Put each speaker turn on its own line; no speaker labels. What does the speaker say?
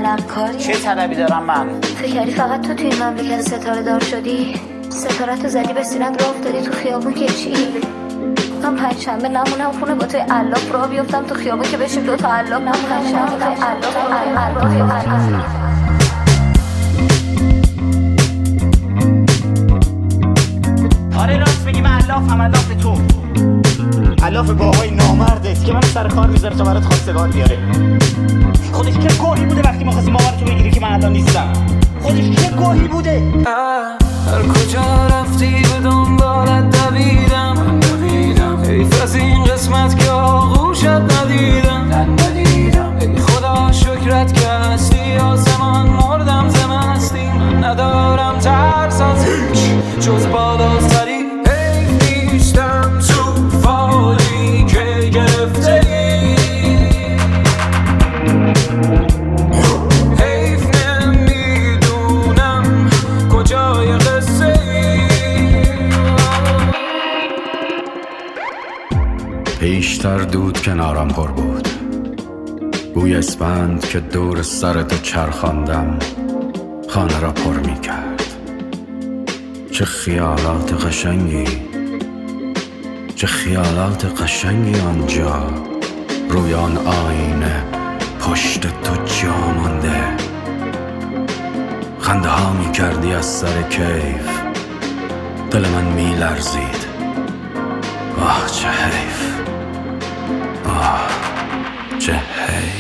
طلبکاری.
چه طلبی دارم من؟
فکر کردی فقط تو توی این مملکت ستاره دار شدی؟ ستاره‌تو زدی به سینت راه افتادی تو خیابون که چی؟ من پنجشنبه نمونم خونه با توی علاف راه بیفتم تو خیابون که بشیم دو تا علاف. من پنجشنبه توی علاف.
آره راست میگی، من علافم، علاف تو، علاف باهای نامردت که منو سر کار میذاره تا برات خواستگار بیاره. خودش چه گوهی بوده وقتی ما خواستیم باورتو بگیری که من الان نیستم؟ خودش چه گوهی بوده؟
هر کجا رفتی به دنبالت دویدم. حیف از این قسمت که آغوشت ندیدم. ای خدا شکرت که هستی آسمان، مردم ز مستی. من ندارم ترس از هیچ جز بالاتری. حیف نیستم تو فالی که گرفته ای. حیف نمیدونم کجای قصه ای.
پیشتر دود کنارم پر بود، بوی اسفند که دور سرتو چرخاندم خانه را پر می کرد. چه خیالات قشنگی، چه خیالات قشنگی آنجا روی آن آینه پشت تو جا مانده. خنده ها می کردی از سر کیف، دل من می لرزید. آه چه حیف، آه چه حیف.